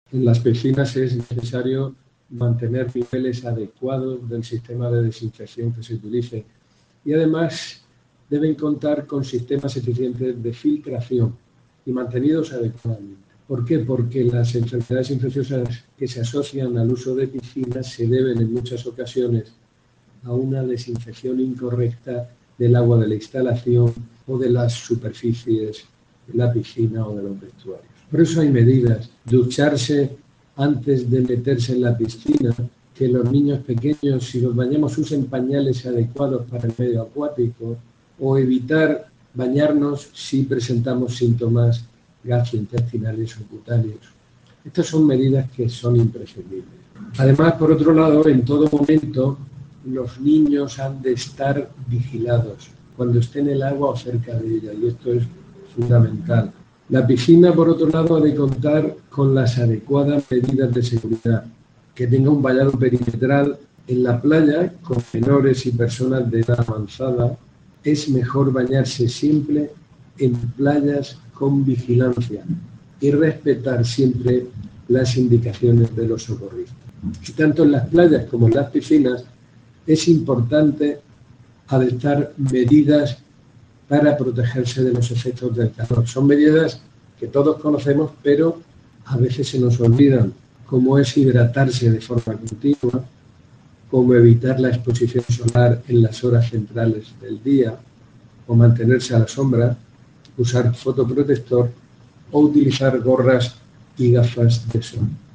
En las piscinas es necesario mantener niveles adecuados del sistema de desinfección que se utilice y además deben contar con sistemas eficientes de filtración y mantenidos adecuadamente. ¿Por qué? Porque las enfermedades infecciosas que se asocian al uso de piscinas se deben en muchas ocasiones a una desinfección incorrecta del agua de la instalación o de las superficies de la piscina o de los vestuarios. Por eso hay medidas. Ducharse antes de meterse en la piscina, que los niños pequeños, si los bañamos, usen pañales adecuados para el medio acuático, o evitar bañarnos si presentamos síntomas gastrointestinales o cutáneos. Estas son medidas que son imprescindibles. Además, por otro lado, en todo momento, los niños han de estar vigilados cuando esté en el agua o cerca de ella, y esto es fundamental. La piscina, por otro lado, ha de contar con las adecuadas medidas de seguridad, que tenga un vallado perimetral. En la playa, con menores y personas de edad avanzada, es mejor bañarse siempre en playas con vigilancia y respetar siempre las indicaciones de los socorristas. Y tanto en las playas como en las piscinas es importante adoptar medidas para protegerse de los efectos del calor. Son medidas que todos conocemos, pero a veces se nos olvidan, como es hidratarse de forma continua, como evitar la exposición solar en las horas centrales del día, o mantenerse a la sombra, usar fotoprotector o utilizar gorras y gafas de sol.